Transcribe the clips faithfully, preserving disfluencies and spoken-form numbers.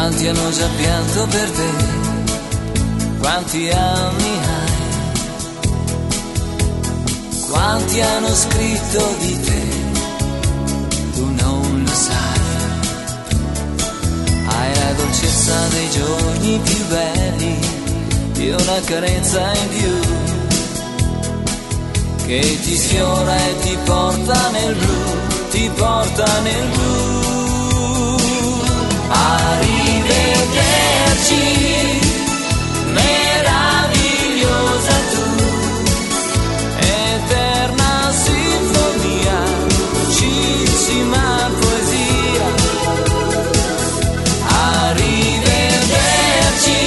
Quanti hanno già pianto per te, quanti anni hai, quanti hanno scritto di te, tu non lo sai. Hai la dolcezza dei giorni più belli, di una carezza in più, che ti sfiora e ti porta nel blu, ti porta nel blu. Arrivederci, meravigliosa tu, eterna sinfonia, dolcissima poesia. Arrivederci,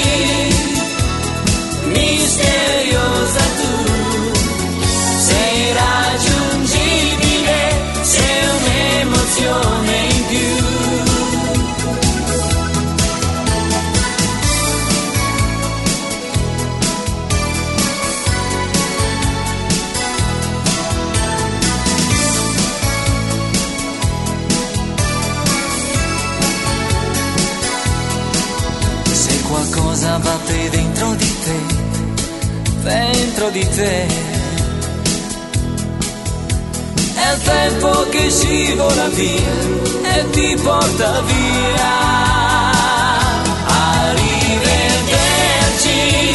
misteriosa tu, sei raggiungibile, sei un'emozione in più. Qualcosa batte dentro di te, dentro di te. È il tempo che scivola via e ti porta via. Arrivederci,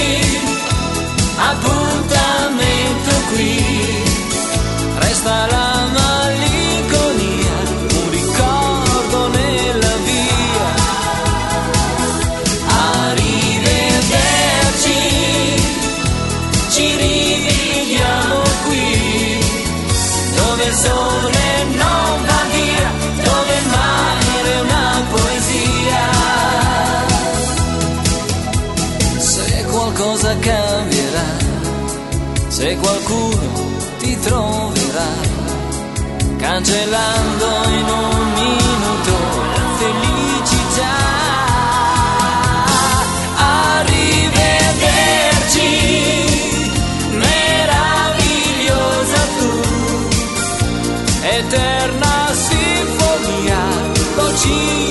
appuntamento qui, resta la malinconia, un ricordo nella via. Arrivederci, ci rivediamo qui, dove il sole non va via, dove il mare è una poesia. Se qualcosa cambierà, se qualcuno ti troverà, cancellando in un minuto la felicità. Arrivederci, meravigliosa tu, eterna sinfonia, dolcissima